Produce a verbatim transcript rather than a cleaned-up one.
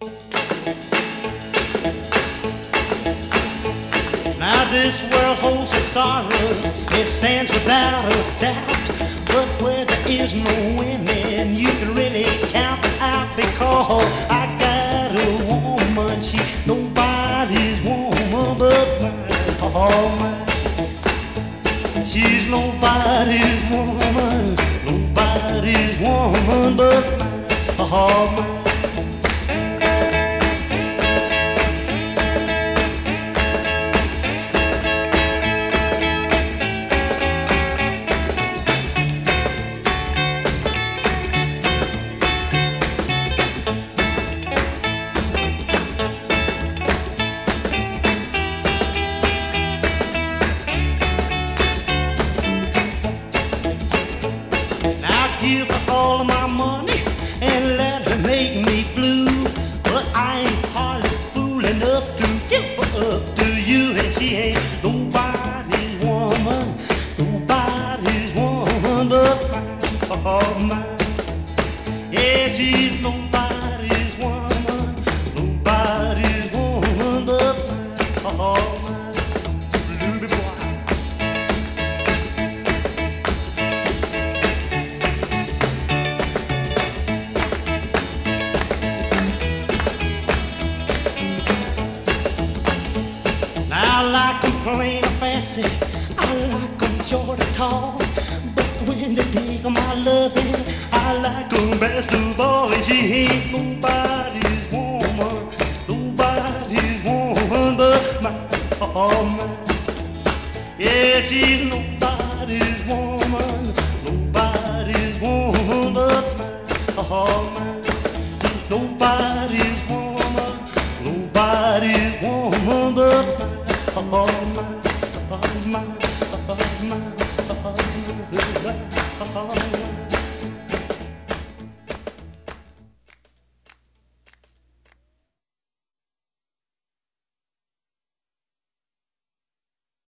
Now this world holds its sorrows, it stands without a doubt. But where there is no women, you can really count it out. Because I got a woman, she's nobody's woman but mine. Oh, mine. She's nobody's woman, nobody's woman but mine. Oh, mine. Give her all of my money and let her make me blue. But I ain't hardly fool enough to give her up to you. And she ain't nobody's woman, nobody's woman but mine, oh mine. Yeah, she's nobody's woman, nobody's woman but mine, oh mine. Blue boy. I like 'em plain or fancy, I like 'em short or tall. But when they dig my loving, I like 'em best of all. And she ain't nobody's woman, nobody's woman but mine, oh mine. Yeah, she's nobody's woman, nobody's woman but mine, oh mine. She's nobody's woman, nobody's woman but mine. Oh my, oh my, oh my, oh my, oh my.